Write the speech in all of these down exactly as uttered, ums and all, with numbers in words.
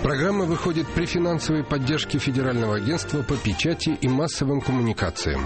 Программа выходит при финансовой поддержке Федерального агентства по печати и массовым коммуникациям.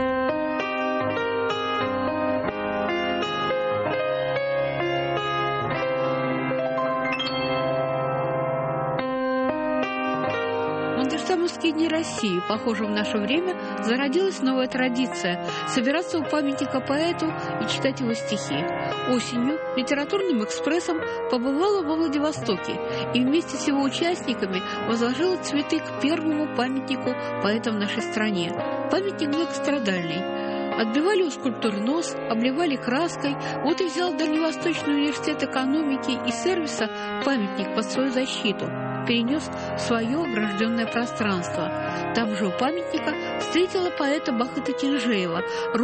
Мандельштамовские дни России, похоже, в наше время зародилась новая традиция – собираться у памятника поэту и читать его стихи. Осенью литературным экспрессом побывала во Владивостоке и вместе с его участниками возложила цветы к первому памятнику поэта в нашей стране. Памятник многострадальный. Отбивали у скульптуры нос, обливали краской. Вот и взял Дальневосточный университет экономики и сервиса памятник под свою защиту. Перенес в свое огражденное пространство. Там же у памятника встретила поэта Бахыта Кинжеева,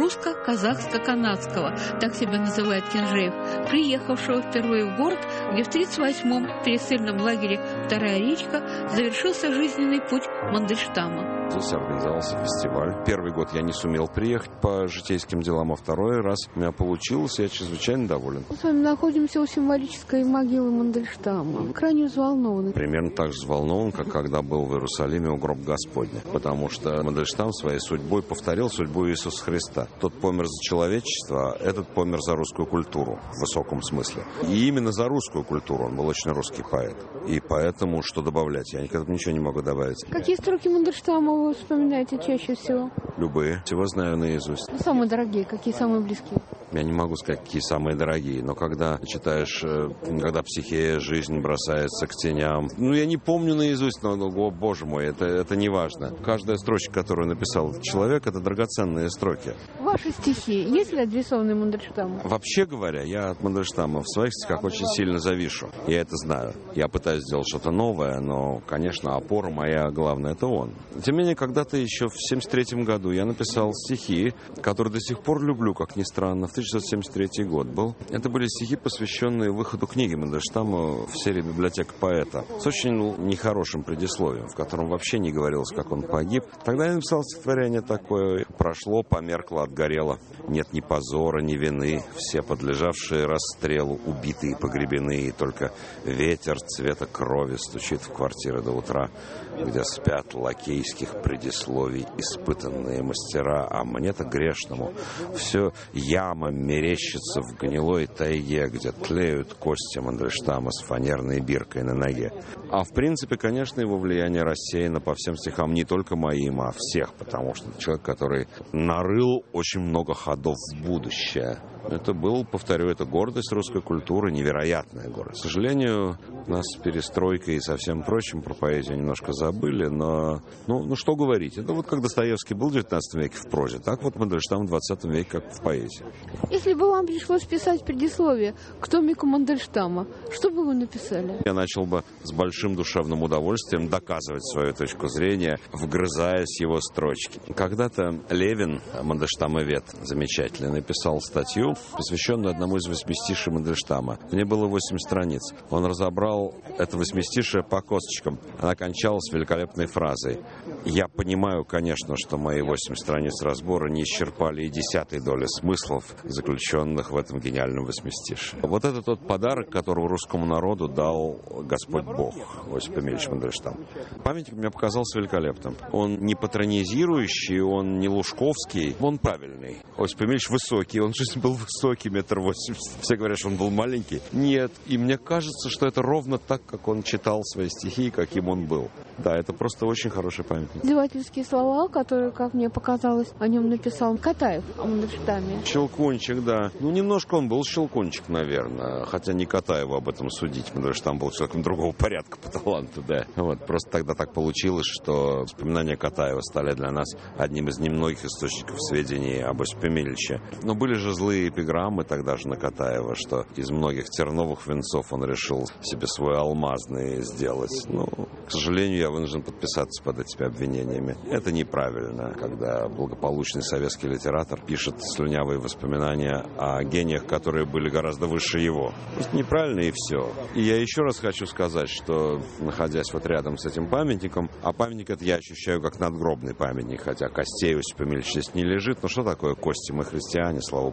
русско-казахско-канадского, так себя называет Кинжеев, приехавшего впервые в город, где в тридцать восьмом в пересыльном лагере «Вторая речка» завершился жизненный путь Мандельштама. Здесь организовался фестиваль. Первый год я не сумел приехать по житейским делам, а второй раз у меня получилось, и я чрезвычайно доволен. Мы с вами находимся у символической могилы Мандельштама. Крайне взволнованы. Примерно так же взволнован, как когда был в Иерусалиме у гроба Господня. Потому что Мандельштам своей судьбой повторил судьбу Иисуса Христа. Тот помер за человечество, а этот помер за русскую культуру в высоком смысле. И именно за русскую культуру. Он был очень русский поэт. И поэтому что добавлять? Я никогда ничего не могу добавить. Какие строки Мандельштама вы вспоминаете чаще всего? Любые. Всего знаю наизусть. Ну, самые дорогие, какие самые близкие? Я не могу сказать, какие самые дорогие, но когда читаешь, когда психея, жизнь бросается к теням. Ну, я не помню наизусть, но, о, боже мой, это, это не важно. Каждая строчка, которую написал этот человек, это драгоценные строки. Ваши стихи, есть ли адресованные Мандельштаму? Вообще говоря, я от Мандельштама в своих стихах очень сильно завишу. Я это знаю. Я пытаюсь сделать что-то новое, но, конечно, опора моя главная — это он. Тем не менее, когда-то еще в семьдесят третьем году я написал стихи, которые до сих пор люблю, как ни странно. В тысяча девятьсот семьдесят третий год был. Это были стихи, посвященные выходу книги Мандельштама в серии «Библиотека поэта» с очень нехорошим предисловием, в котором вообще не говорилось, как он погиб. Тогда я написал стихотворение такое: «Прошло, померкло, отгорело. Нет ни позора, ни вины. Все подлежавшие расстрелу убитые, погребены. И только ветер цвета крови стучит в квартиры до утра, где спят лакейских предисловий испытанные мастера. А мне-то грешному все яма мерещится в гнилой тайге, где тлеют кости Мандельштама с фанерной биркой на ноге». А в принципе, конечно, его влияние рассеяно по всем стихам, не только моим, а всех, потому что это человек, который нарыл очень много ходов в будущее. Это был, повторю, это гордость русской культуры, невероятная гордость. К сожалению, нас с перестройкой и со всем прочим про поэзию немножко забыли, но, ну, ну что говорить, это вот как Достоевский был в девятнадцатом веке в прозе, так вот Мандельштам в двадцатом веке как в поэзии. Если бы вам пришлось писать предисловие к томику Мандельштама, что бы вы написали? Я начал бы с большим душевным удовольствием доказывать свою точку зрения, вгрызаясь в его строчки. Когда-то Левин, мандельштамовед замечательный, написал статью, посвященную одному из восьмистишей Мандельштама. В ней было восемь страниц. Он разобрал это восьмистишие по косточкам. Она кончалась великолепной фразой: «Я понимаю, конечно, что мои восемь страниц разбора не исчерпали и десятой доли смыслов, заключенных в этом гениальном восьмистишии». Вот это тот подарок, которого русскому народу дал Господь Бог, Осип Эмильевич Мандельштам. Памятник мне показался великолепным. Он не патронизирующий, он не лужковский, он правильный. Осип Эмильевич высокий, он в жизни был высокий, метр восемьдесят. Все говорят, что он был маленький. Нет, и мне кажется, что это ровно так, как он читал свои стихи, каким он был. Да, это просто очень хороший памятник. Издевательские слова, которые, как мне показалось, о нем написал Катаев о Мандельштаме. Щелкунчик, да. Ну, немножко он был щелкунчик, наверное. Хотя не Катаеву об этом судить. Мандельштам был человеком другого порядка по таланту, да. Вот, просто тогда так получилось, что воспоминания Катаева стали для нас одним из немногих источников сведений об Осипе Эмильевиче. Но были же злые эпиграммы тогда же на Катаева, что из многих терновых венцов он решил себе свой алмазный сделать. Ну, к сожалению, я вынужден подписаться под этими обвинениями. Это неправильно, когда благополучный советский литератор пишет слюнявые воспоминания о гениях, которые были гораздо выше его. Это неправильно, и все. И я еще раз хочу сказать, что, находясь вот рядом с этим памятником, а памятник это я ощущаю как надгробный памятник, хотя костей Осипа Эмильевича здесь не лежит. Но что такое кости? Мы христиане, слава богу.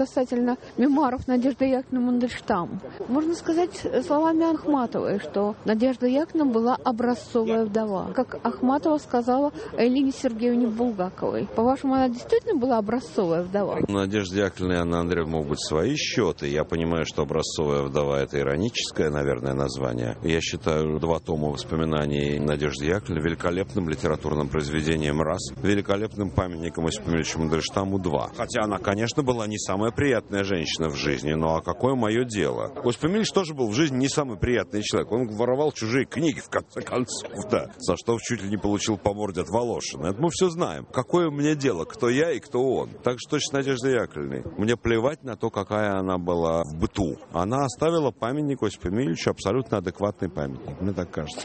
касательно мемуаров Надежды Яковлевны Мандельштам. Можно сказать словами Ахматовой, что Надежда Яковлевна была образцовая вдова. Как Ахматова сказала о Елене Сергеевне Булгаковой. По-вашему, она действительно была образцовая вдова? У Надежды Яковлевны и Анны Андреевны могут быть свои счеты. Я понимаю, что образцовая вдова — это ироническое, наверное, название. Я считаю два тома воспоминаний Надежды Яковлевны великолепным литературным произведением раз, великолепным памятником Осипу Емельевичу Мандельштаму два. Хотя она, конечно, была не самая приятная женщина в жизни, но а какое мое дело? Осип Емельевич тоже был в жизни не самый приятный человек. Он воровал чужие книги, в конце концов, да. За что чуть ли не получил по морде от Волошина. Это мы все знаем. Какое мне дело, кто я и кто он? Так что точно Надежда Яковлевна. Мне плевать на то, какая она была в быту. Она оставила памятник Осипу Емельевичу, абсолютно адекватный памятник. Мне так кажется.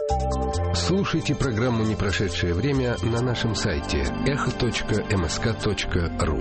Слушайте программу «Непрошедшее время» на нашем сайте эхо точка эм эс ка точка ру.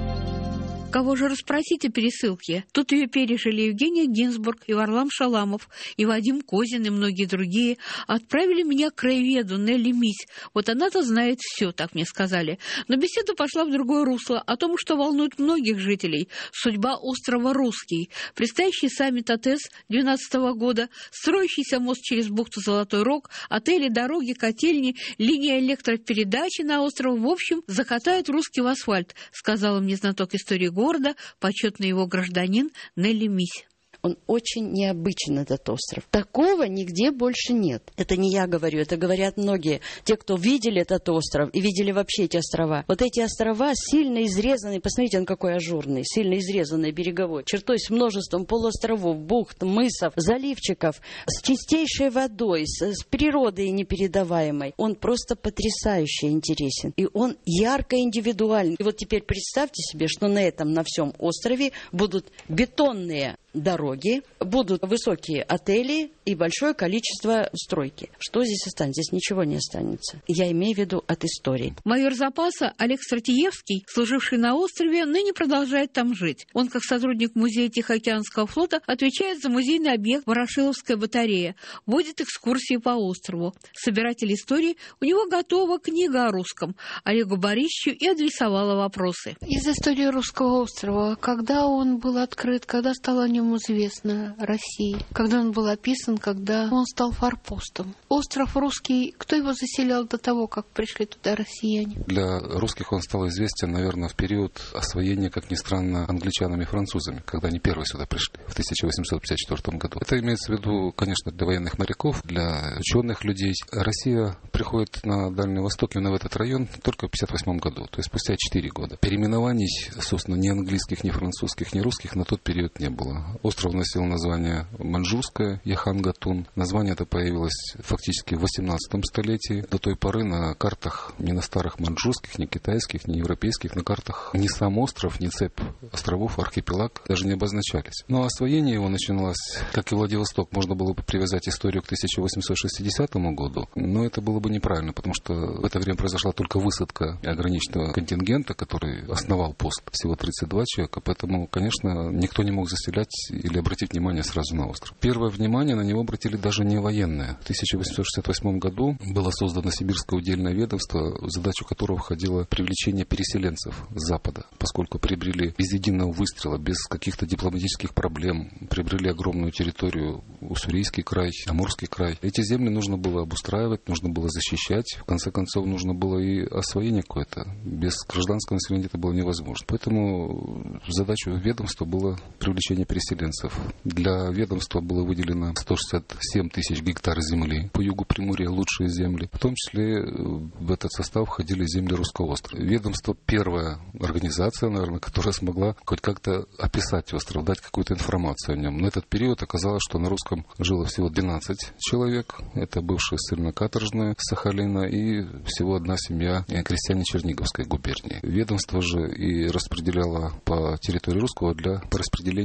Кого же расспросить о пересылке? Тут ее пережили Евгения Гинзбург, и Варлам Шаламов, и Вадим Козин, и многие другие. Отправили меня к краеведу Нелли Мись. Вот она-то знает все, так мне сказали. Но беседа пошла в другое русло, о том, что волнует многих жителей. Судьба острова Русский. Предстоящий саммит АТЭС две тысячи двенадцатого года, строящийся мост через бухту Золотой Рог, отели, дороги, котельни, линия электропередачи на остров. В общем, закатает русский в асфальт, сказала мне знаток истории города, города, почетный его гражданин Нелли Мись. Он очень необычен, этот остров. Такого нигде больше нет. Это не я говорю, это говорят многие. Те, кто видели этот остров и видели вообще эти острова. Вот эти острова сильно изрезаны. Посмотрите, он какой ажурный, сильно изрезанный береговой чертой, с множеством полуостровов, бухт, мысов, заливчиков, с чистейшей водой, с, с природой непередаваемой. Он просто потрясающе интересен. И он ярко индивидуальный. И вот теперь представьте себе, что на этом, на всем острове будут бетонные дороги, будут высокие отели и большое количество стройки. Что здесь останется? Здесь ничего не останется. Я имею в виду от истории. Майор запаса Олег Стратиевский, служивший на острове, ныне продолжает там жить. Он, как сотрудник музея Тихоокеанского флота, отвечает за музейный объект Ворошиловская батарея, водит экскурсии по острову. Собиратель истории, у него готова книга о русском. Олегу Борисовичу и адресовала вопросы. Из истории русского острова. Когда он был открыт, когда стало о нем известно России, когда он был описан, когда он стал форпостом. Остров Русский, кто его заселял до того, как пришли туда россияне? Для русских он стал известен, наверное, в период освоения, как ни странно, англичанами и французами, когда они первые сюда пришли в тысяча восемьсот пятьдесят четвёртом году. Это имеется в виду, конечно, для военных моряков, для ученых людей. Россия приходит на Дальний Восток именно в этот район только в пятьдесят восьмом году, то есть спустя четыре года. Переименований, собственно, ни английских, ни французских, ни русских на тот период не было. Остров носил название Маньчжурское, Яхан-Гатун. Название это появилось фактически в восемнадцатом столетии. До той поры на картах, ни на старых маньчжурских, ни китайских, ни европейских, на картах ни сам остров, ни цепь островов, архипелаг даже не обозначались. Но освоение его начиналось, как и Владивосток, можно было бы привязать историю к тысяча восемьсот шестидесятому году, но это было бы неправильно, потому что в это время произошла только высадка ограниченного контингента, который основал пост, всего тридцать два человека, поэтому, конечно, никто не мог заселять или обратить внимание сразу на остров. Первое внимание на него обратили даже не военные. В тысяча восемьсот шестьдесят восьмом году было создано Сибирское удельное ведомство, в задачу которого входило привлечение переселенцев с Запада, поскольку приобрели без единого выстрела, без каких-то дипломатических проблем, приобрели огромную территорию Уссурийский край, Амурский край. Эти земли нужно было обустраивать, нужно было защищать. В конце концов, нужно было и освоение какое-то. Без гражданского населения это было невозможно. Поэтому задача ведомства было привлечение переселенцев. Для ведомства было выделено сто шестьдесят семь тысяч гектар земли. По югу Приморья лучшие земли. В том числе в этот состав входили земли Русского острова. Ведомство — первая организация, наверное, которая смогла хоть как-то описать остров, дать какую-то информацию о нем. На этот период оказалось, что на русском жило всего двенадцать человек. Это бывшие ссыльно-каторжные Сахалина и всего одна семья крестьяне Черниговской губернии. Ведомство же и распределяло по территории Русского для, по распределению земель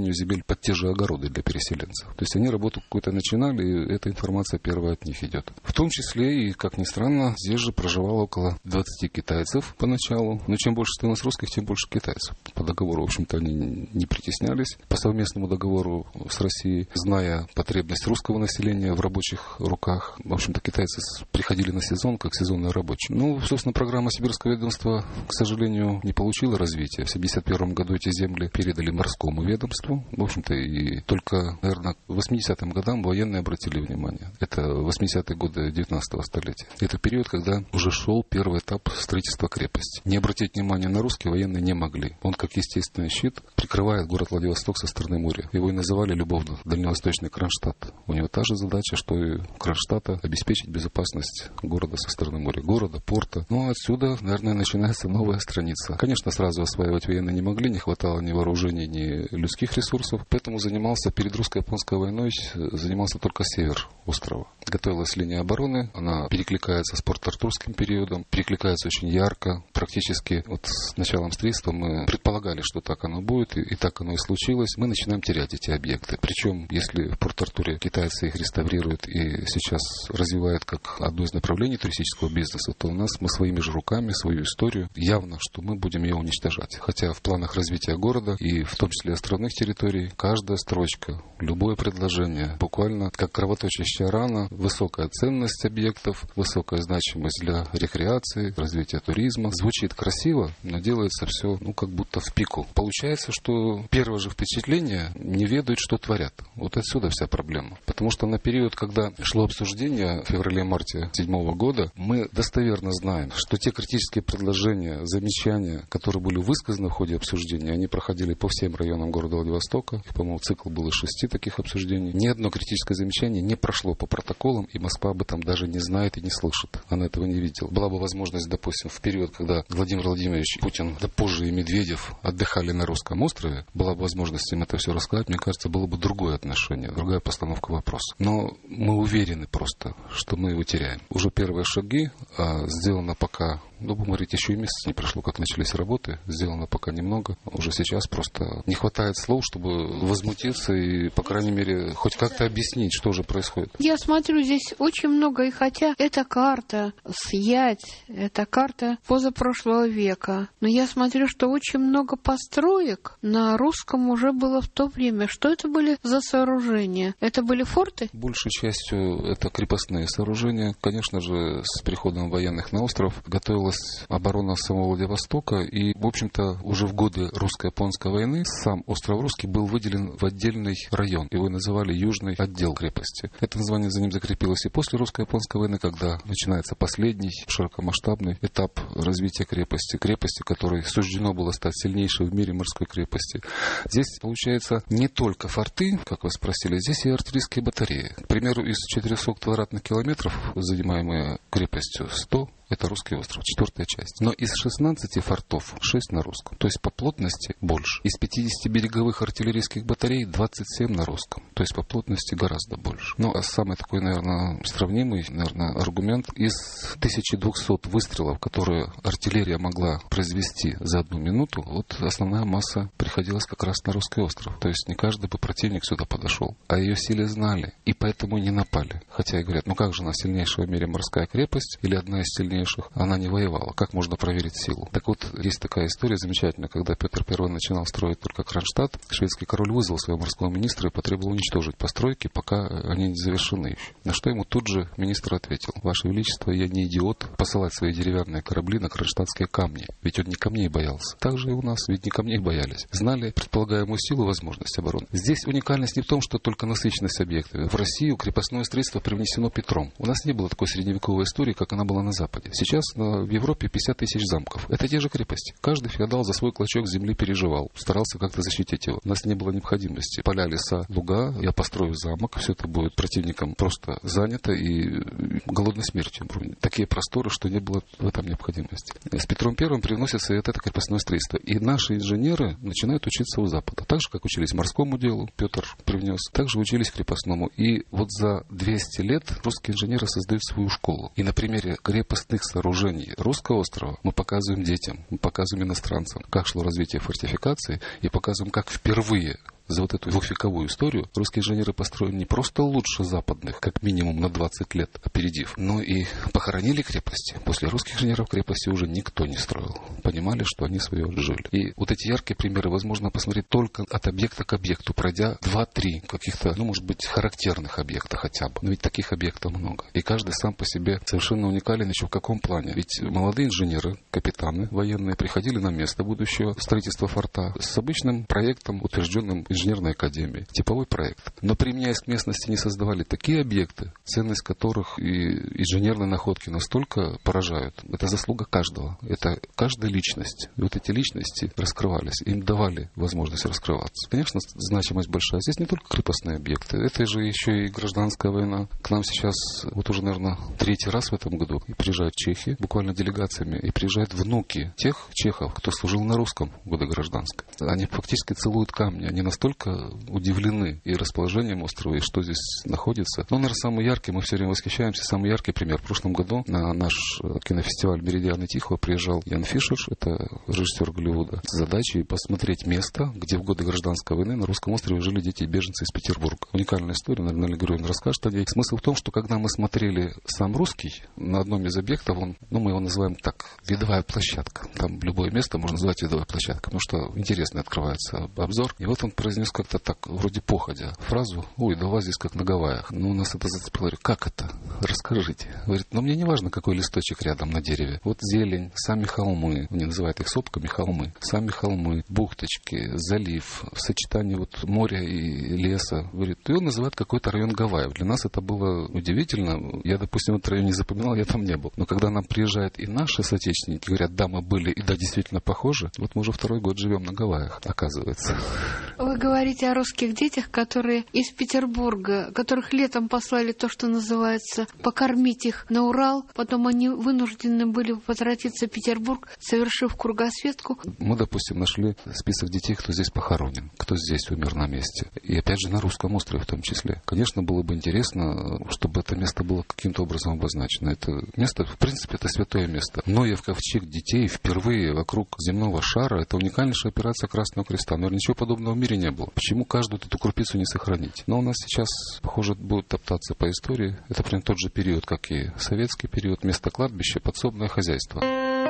под те же огороды для переселенцев. То есть они работу какую-то начинали, и эта информация первая от них идет. В том числе, и, как ни странно, здесь же проживало около двадцати китайцев поначалу. Но чем больше становилось русских, тем больше китайцев. По договору, в общем-то, они не притеснялись. По совместному договору с Россией, зная потребность русского населения в рабочих руках, в общем-то, китайцы приходили на сезон, как сезонные рабочие. Ну, собственно, программа Сибирского ведомства, к сожалению, не получила развития. В семьдесят первом году эти земли передали морскому ведомству. В общем-то, и только, наверное, к восьмидесятым годам военные обратили внимание. Это восьмидесятые годы девятнадцатого столетия. Это период, когда уже шел первый этап строительства крепости. Не обратить внимание на русские военные не могли. Он, как естественный щит, прикрывает город Владивосток со стороны моря. Его и называли любовно Дальневосточный Кронштадт. У него та же задача, что и Кронштадта, обеспечить безопасность города со стороны моря. Города, порта. Ну, отсюда, наверное, начинается новая страница. Конечно, сразу осваивать военные не могли, не хватало ни вооружений, ни людских ресурсов. Поэтому занимался перед русско-японской войной, занимался только север острова. Готовилась линия обороны, она перекликается с Порт-Артурским периодом, перекликается очень ярко. Практически вот с началом строительства мы предполагали, что так оно будет, и, и так оно и случилось. Мы начинаем терять эти объекты. Причем, если в Порт-Артуре китайцы их реставрируют и сейчас развивают как одно из направлений туристического бизнеса, то у нас мы своими же руками, свою историю, явно, что мы будем ее уничтожать. Хотя в планах развития города и в том числе островных территорий, каждая строчка, любое предложение, буквально как кровоточащая рана, высокая ценность объектов, высокая значимость для рекреации, развития туризма. Звучит красиво, но делается все, ну, как будто в пику. Получается, что первое же впечатление не ведают, что творят. Вот отсюда вся проблема. Потому что на период, когда шло обсуждение в феврале-марте две тысячи седьмого года, мы достоверно знаем, что те критические предложения, замечания, которые были высказаны в ходе обсуждения, они проходили по всем районам города Владивостока. Их, по-моему, цикл был из шести таких обсуждений. Ни одно критическое замечание не прошло по протоколам, и Москва об этом даже не знает и не слышит. Она этого не видела. Была бы возможность, допустим, в период, когда Владимир Владимирович Путин, да позже и Медведев отдыхали на Русском острове, была бы возможность им это все рассказать, мне кажется, было бы другое отношение, другая постановка вопроса. Но мы уверены просто, что мы его теряем. Уже первые шаги а, сделано пока, ну, будем говорить, еще и месяц не прошло, как начались работы, сделано пока немного. Уже сейчас просто не хватает слов, чтобы возмутиться и, по крайней мере, хоть как-то объяснить, что же происходит. Я смотрю, здесь очень много, и хотя эта карта съять, это карта позапрошлого века, но я смотрю, что очень много построек на русском уже было в то время. Что это были за сооружения? Это были форты? Большей частью это крепостные сооружения. Конечно же, с приходом военных на остров готовилась оборона самого Владивостока, и, в общем-то, уже в годы русско-японской войны сам остров Русский был выделен в отдельный район. Его называли Южный отдел крепости. Это название за ним закрепилось и после русско-японской войны, когда начинается последний широкомасштабный этап развития крепости. Крепости, которой суждено было стать сильнейшей в мире морской крепости. Здесь, получается, не только форты, как вы спросили, здесь и артиллерийские батареи. К примеру, из четырехсот квадратных километров, занимаемые крепостью, сто это Русский остров, четвертая часть. Но из шестнадцати фортов шесть на русском. То есть по плотности больше. Из пятидесяти береговых артиллерийских батарей двадцать семь на русском. То есть по плотности гораздо больше. Ну, а самый такой, наверное, сравнимый, наверное, аргумент. Из тысячи двухсот выстрелов, которые артиллерия могла произвести за одну минуту, вот основная масса приходилась как раз на Русский остров. То есть не каждый бы противник сюда подошел. А ее силе знали. И поэтому не напали. Хотя и говорят, ну как же она сильнейшая в мире морская крепость или одна из сильнейших, она не воевала. Как можно проверить силу? Так вот, есть такая история замечательная, когда Петр Первый начинал строить только Кронштадт, шведский король вызвал своего морского министра и потребовал уничтожить постройки, пока они не завершены еще. На что ему тут же министр ответил: Ваше Величество, я не идиот посылать свои деревянные корабли на кронштадтские камни. Ведь он не камней боялся. Так же и у нас, ведь не камней боялись. Знали предполагаемую силу и возможность обороны. Здесь уникальность не в том, что только насыщенность объектов. В Россию крепостное строительство привнесено Петром. У нас не было такой средневековой истории, как она была на Западе. Сейчас в Европе пятьдесят тысяч замков. Это те же крепости. Каждый феодал за свой клочок земли переживал. Старался как-то защитить его. У нас не было необходимости. Поля, леса, луга. Я построю замок. Все это будет противником просто занято и голодной смертью. Такие просторы, что не было в этом необходимости. С Петром Первым привносится это крепостное строительство. И наши инженеры начинают учиться у Запада. Так же, как учились морскому делу, Петр привнес, так же учились крепостному. И вот за двести лет русские инженеры создают свою школу. И на примере крепостных сооружений Русского острова мы показываем детям, мы показываем иностранцам, как шло развитие фортификации, и показываем, как впервые за вот эту двухвековую историю русские инженеры построили не просто лучше западных, как минимум на двадцать лет опередив, но и похоронили крепости. После русских инженеров крепости уже никто не строил. Понимали, что они свое жили. И вот эти яркие примеры возможно посмотреть только от объекта к объекту, пройдя два-три каких-то, ну, может быть, характерных объекта хотя бы. Но ведь таких объектов много. И каждый сам по себе совершенно уникален еще в каком плане. Ведь молодые инженеры, капитаны военные приходили на место будущего строительства форта с обычным проектом, утвержденным инженерной академией. Типовой проект. Но применяясь к местности, не создавали такие объекты, ценность которых и инженерные находки настолько поражают. Это заслуга каждого. Это каждая личность. И вот эти личности раскрывались. Им давали возможность раскрываться. Конечно, значимость большая. Здесь не только крепостные объекты. Это же еще и гражданская война. К нам сейчас, вот уже, наверное, третий раз в этом году и приезжают чехи, буквально делегациями, и приезжают внуки тех чехов, кто служил на русском в годы гражданской. Они фактически целуют камни. Они настолько удивлены и расположением острова, и что здесь находится. Но, наверное, самый яркий, мы все время восхищаемся, самый яркий пример. В прошлом году на наш кинофестиваль «Меридианы Тихого» приезжал Ян Фишер, это режиссер Голливуда, с задачей посмотреть место, где в годы гражданской войны на русском острове жили дети и беженцы из Петербурга. Уникальная история, наверное, Георгий расскажет о ней. Смысл в том, что когда мы смотрели сам русский, на одном из объектов, он, ну, мы его называем так, видовая площадка. Там любое место можно назвать видовой площадкой, потому что интересный открывается обзор. И вот он произнес как-то так, вроде походя, фразу: «Ой, да у вас здесь как на Гавайях». Ну, у нас это зацепило. Говорю: как это? Расскажите. Говорит: ну, мне не важно, какой листочек рядом на дереве. Вот зелень, сами холмы, они называют их сопками холмы, сами холмы, бухточки, залив, в сочетании вот моря и леса. Говорит, и он называет какой-то район Гавайев. Для нас это было удивительно. Я, допустим, этот район не запоминал, я там не был. Но когда нам приезжают и наши соотечественники, говорят: да, мы были, и да, действительно похожи, вот мы уже второй год живем на Гавайях, оказывается. Вы говорите о русских детях, которые из Петербурга, которых летом послали то, что называется, покормить их на Урал, потом они вынуждены были возвратиться в Петербург, совершив кругосветку. Мы, допустим, нашли список детей, кто здесь похоронен, кто здесь умер на месте. И опять же на русском острове в том числе. Конечно, было бы интересно, чтобы это место было каким-то образом обозначено. Это место, в принципе, это святое место. Ноев в ковчег детей впервые вокруг земного шара — это уникальнейшая операция Красного Креста. Наверное, ничего подобного в мире не было. Почему каждую эту крупицу не сохранить? Но у нас сейчас, похоже, будут топтаться по истории. Это прям тот же период, как и советский период. Место кладбища, подсобное хозяйство.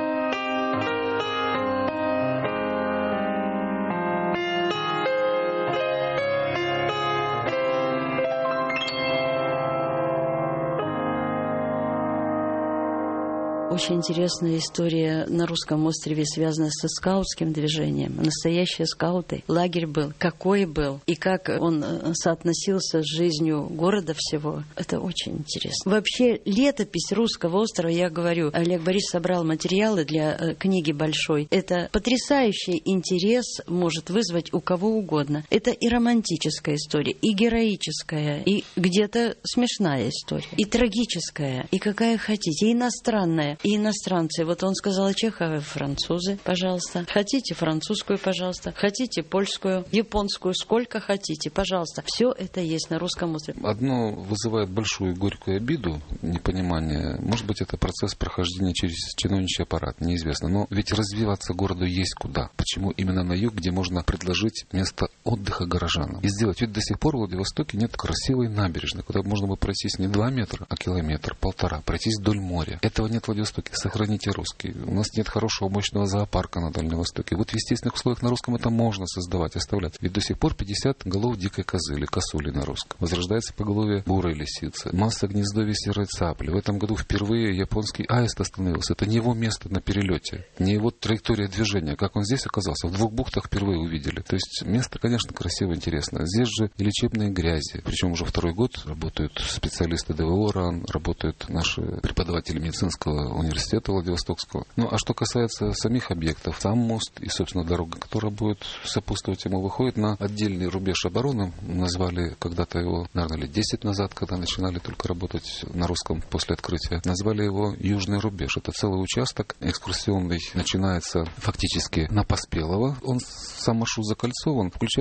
Очень интересная история на русском острове, связанная со скаутским движением. Настоящие скауты. Лагерь был. Какой был. И как он соотносился с жизнью города всего. Это очень интересно. Вообще, летопись русского острова, я говорю, Олег Борисович собрал материалы для книги большой. Это потрясающий интерес может вызвать у кого угодно. Это и романтическая история, и героическая, и где-то смешная история, и трагическая, и какая хотите, и иностранная. И иностранцы. Вот он сказал: Чеховы, французы, пожалуйста. Хотите французскую, пожалуйста. Хотите польскую, японскую, сколько хотите, пожалуйста. Все это есть на русском острове. Одно вызывает большую горькую обиду, непонимание. Может быть, это процесс прохождения через чиновничий аппарат, неизвестно. Но ведь развиваться городу есть куда. Почему именно на юг, где можно предложить место отдыха горожанам? И сделать. Ведь до сих пор в Владивостоке нет красивой набережной, куда можно было пройтись не два метра, а километр, полтора, пройтись вдоль моря. Этого нет в Владивостоке. Сохраните русский. У нас нет хорошего мощного зоопарка на Дальнем Востоке. Вот в естественных условиях на русском это можно создавать, оставлять. Ведь до сих пор пятьдесят голов дикой козы или косули на русском. Возрождается поголовье бурой лисицы. Масса гнездовья серой цапли. В этом году впервые японский аист остановился. Это не его место на перелете, не его траектория движения. Как он здесь оказался? В двух бухтах впервые увидели. То есть место, конечно, красиво, интересно. Здесь же и лечебные грязи. Причем уже второй год работают специалисты ДВО РАН, работают наши преподаватели медицинского университета Владивостокского. Ну, а что касается самих объектов, сам мост и, собственно, дорога, которая будет сопутствовать ему, выходит на отдельный рубеж обороны. Назвали когда-то его, наверное, лет десять назад, когда начинали только работать на русском после открытия, назвали его Южный рубеж. Это целый участок экскурсионный, начинается фактически на Поспелово. Он сам маршрут закольцован, включая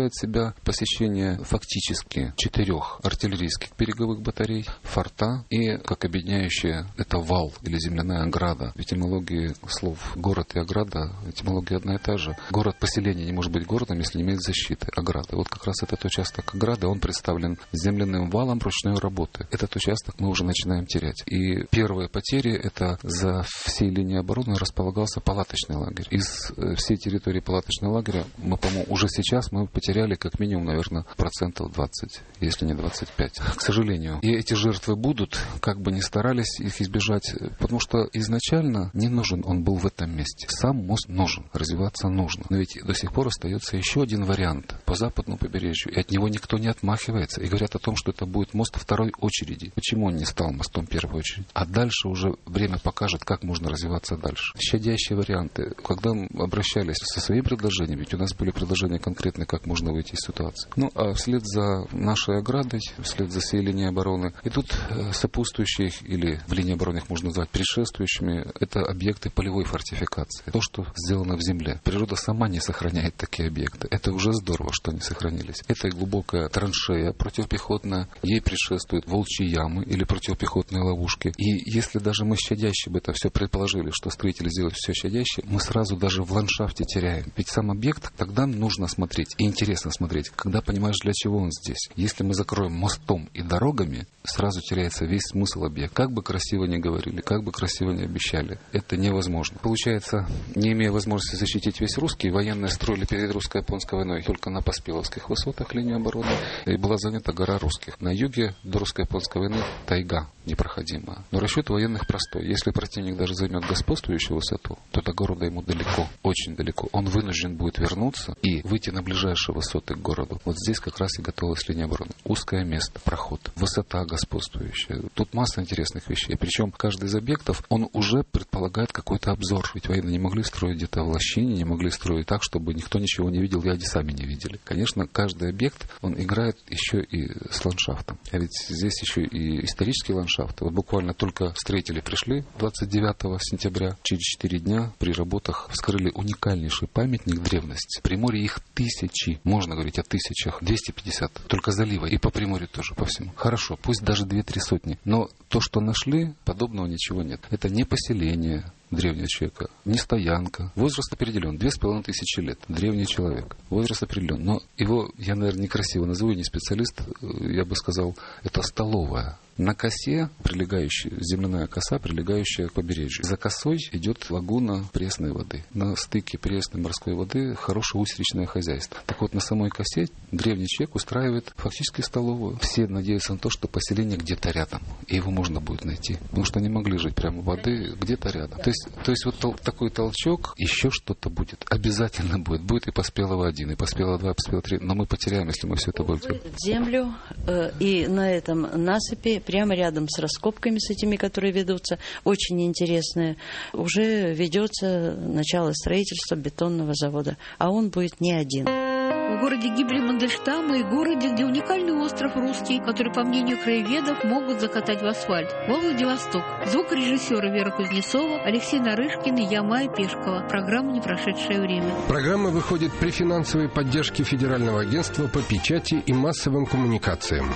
включает в себя посещение фактически четырех артиллерийских береговых батарей, форта и, как объединяющее, это вал или земляная ограда. В этимологии слов город и ограда, этимология одна и та же. Город-поселение не может быть городом, если не имеет защиты, ограды. Вот как раз этот участок ограды, он представлен земляным валом ручной работы. Этот участок мы уже начинаем терять. И первые потери, это за всей линией обороны располагался палаточный лагерь. Из всей территории палаточного лагеря мы, по-моему, уже сейчас мы потеряли как минимум, наверное, процентов двадцать, если не двадцать пять. К сожалению. И эти жертвы будут, как бы ни старались их избежать, потому что изначально не нужен он был в этом месте. Сам мост нужен, развиваться нужно. Но ведь до сих пор остается еще один вариант по западному побережью, и от него никто не отмахивается. И говорят о том, что это будет мост второй очереди. Почему он не стал мостом первой очереди? А дальше уже время покажет, как можно развиваться дальше. Щадящие варианты. Когда мы обращались со своими предложениями, ведь у нас были предложения конкретные, как можно выйти из ситуации. Ну, а вслед за нашей оградой, вслед за всей линией обороны, идут сопутствующие, или в линии обороны их можно назвать предшествующими, это объекты полевой фортификации. То, что сделано в земле. Природа сама не сохраняет такие объекты. Это уже здорово, что они сохранились. Это и глубокая траншея противопехотная, ей предшествуют волчьи ямы или противопехотные ловушки. И если даже мы щадяще бы это все предположили, что строители сделают все щадяще, мы сразу даже в ландшафте теряем. Ведь сам объект тогда нужно смотреть, и интересно смотреть, когда понимаешь, для чего он здесь. Если мы закроем мостом и дорогами, сразу теряется весь смысл объекта. Как бы красиво ни говорили, как бы красиво ни обещали, это невозможно. Получается, не имея возможности защитить весь русский, военные строили перед русско-японской войной только на Поспеловских высотах линию обороны, и была занята гора русских. На юге до русско-японской войны тайга непроходимая. Но расчет военных простой. Если противник даже займет господствующую высоту, то до города ему далеко, очень далеко. Он вынужден будет вернуться и выйти на ближайшие высоты к городу. Вот здесь как раз и готовилась линия обороны. Узкое место, проход, высота господствующая. Тут масса интересных вещей. Причем каждый из объектов, он уже предполагает какой-то обзор. Ведь военные не могли строить где-то в лощине, не могли строить так, чтобы никто ничего не видел, и они сами не видели. Конечно, каждый объект, он играет еще и с ландшафтом. А ведь здесь еще и исторический ландшафт. Вот буквально только строители пришли двадцать девятого сентября. Через четыре дня при работах вскрыли уникальнейший памятник древности. В Приморье их тысячи. Можно говорить о тысячах. двести пятьдесят. Только залива. И по Приморью тоже, по всему. Хорошо, пусть даже две-три сотни. Но то, что нашли, подобного ничего нет. Это не поселение древнего человека, не стоянка. Возраст определен. Две с половиной тысячи лет. Древний человек. Возраст определен. Но его, я, наверное, некрасиво назову, не специалист, я бы сказал, это столовая. На косе, прилегающая, земляная коса, прилегающая к побережью. За косой идет лагуна пресной воды. На стыке пресной морской воды хорошее устричное хозяйство. Так вот, на самой косе древний человек устраивает фактически столовую. Все надеются на то, что поселение где-то рядом, и его можно будет найти. Потому что они могли жить прямо у воды где-то рядом. То есть, то есть вот тол- такой толчок, еще что-то будет. Обязательно будет. Будет и Поспелово один, и Поспелово два, и Поспелово три. Но мы потеряем, если мы все это будем делать. Землю э, и на этом насыпи, прямо рядом с раскопками, с этими, которые ведутся, очень интересные, уже ведется начало строительства бетонного завода. А он будет не один. В городе гибли Мандельштама и городе, где уникальный остров русский, который, по мнению краеведов, могут закатать в асфальт. Во Владивосток. Звукорежиссеры Вера Кузнецова, Алексей Нарышкин и я, Майя Пешкова. Программа «Не прошедшее время». Программа выходит при финансовой поддержке Федерального агентства по печати и массовым коммуникациям.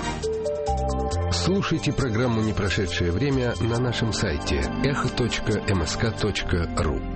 Слушайте программу «Не прошедшее время» на нашем сайте эхо точка эм эс ка точка ру.